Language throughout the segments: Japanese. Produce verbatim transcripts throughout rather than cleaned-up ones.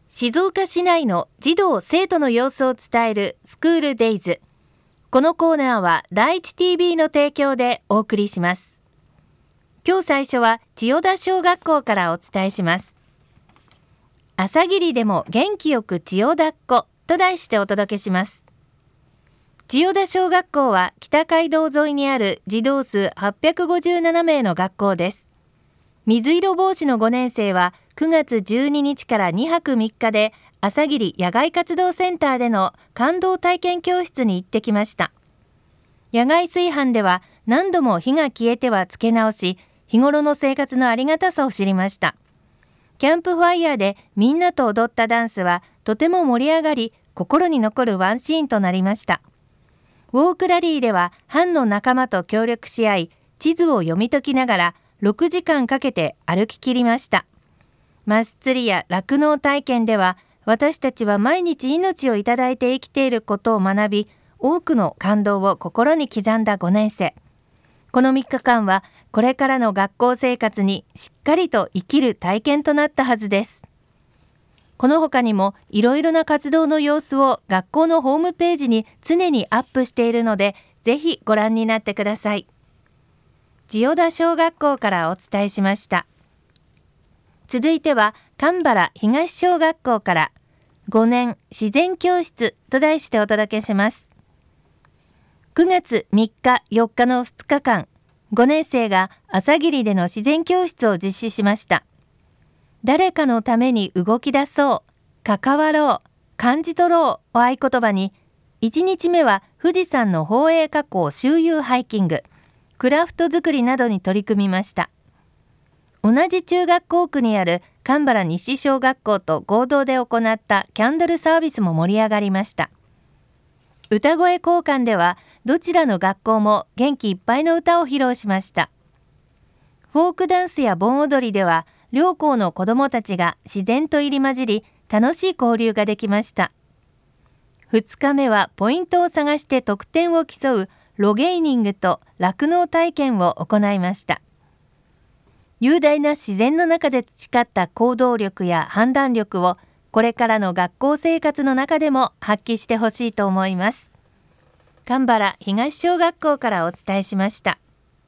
静岡市内の児童生徒の様子を伝えるスクールデイズ。このコーナーは第一 ティービー の提供でお送りします。今日最初は千代田小学校からお伝えします。朝霧でも元気よく千代田っ子と題してお届けします。千代田小学校は北街道沿いにある児童数はっぴゃくごじゅうななめいの学校です。水色帽子のごねんせいはくがつじゅうににちからにはくみっかで朝霧野外活動センターでの感動体験教室に行ってきました。野外炊飯では何度も火が消えてはつけ直し、日頃の生活のありがたさを知りました。キャンプファイヤーでみんなと踊ったダンスはとても盛り上がり、心に残るワンシーンとなりました。ウォークラリーでは班の仲間と協力し合い、地図を読み解きながらろくじかんかけて歩き切りました。マス釣りや酪農体験では、私たちは毎日命をいただいて生きていることを学び、多くの感動を心に刻んだごねんせい。このみっかかんは、これからの学校生活にしっかりと生きる体験となったはずです。この他にも、いろいろな活動の様子を学校のホームページに常にアップしているので、ぜひご覧になってください。千代田小学校からお伝えしました。続いては神原東小学校からごねん自然教室と題してお届けします。くがつみっかよっかのふつかかん、ごねんせいが朝霧での自然教室を実施しました。誰かのために動き出そう、関わろう、感じ取ろうを合言葉に、いちにちめは富士山の宝永火口周遊ハイキング、クラフト作りなどに取り組みました。同じ中学校区にある神原西小学校と合同で行ったキャンドルサービスも盛り上がりました。歌声交換ではどちらの学校も元気いっぱいの歌を披露しました。フォークダンスや盆踊りでは両校の子どもたちが自然と入り混じり楽しい交流ができました。ふつかめはポイントを探して得点を競うロゲイニングと酪農体験を行いました。雄大な自然の中で培った行動力や判断力をこれからの学校生活の中でも発揮してほしいと思います。神原東小学校からお伝えしました。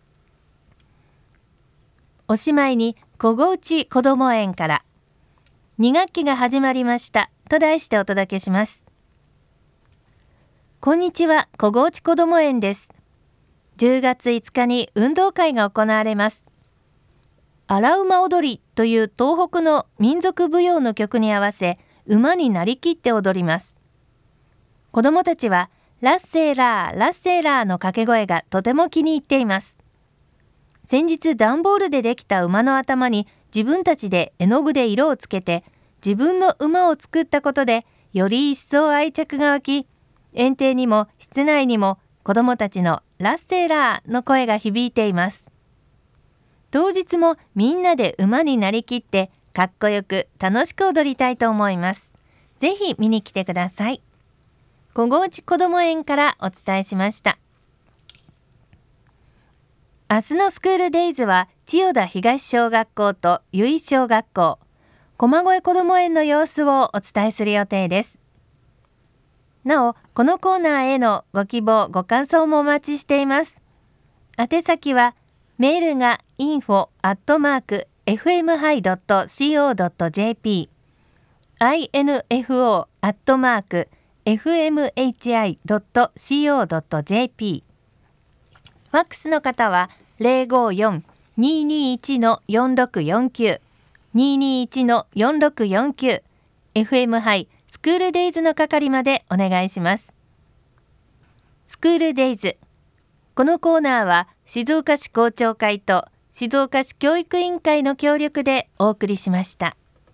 おしまいに小河内こども園からにがっきが始まりましたと題してお届けします。こんにちは、小河内こども園です。じゅうがついつかに運動会が行われます。荒馬踊りという東北の民族舞踊の曲に合わせ馬になりきって踊ります。子どもたちはラッセーラーラッセーラーの掛け声がとても気に入っています。先日段ボールでできた馬の頭に自分たちで絵の具で色をつけて自分の馬を作ったことでより一層愛着が湧き、園庭にも室内にも子どもたちのラッセーラーの声が響いています。当日もみんなで馬になりきってかっこよく楽しく踊りたいと思います。ぜひ見に来てください。小河内こども園からお伝えしました。明日のスクールデイズは千代田東小学校と由比小学校、駒越こども園の様子をお伝えする予定です。なお、このコーナーへのご希望ご感想もお待ちしています。宛先はメールが インフォ アットマーク エフエムハイ ドット シーオー ドット ジェーピー インフォ アットマーク エフエムエイチアイ ドット シーオー ドット ジェーピー ファックスの方は ゼロごよん にーにーいち よんろくよんきゅう にーにーいち よんろくよんきゅう エフエム ハイスクールデイズの係までお願いします。スクールデイズ、このコーナーは静岡市校長会と静岡市教育委員会の協力でお送りしました。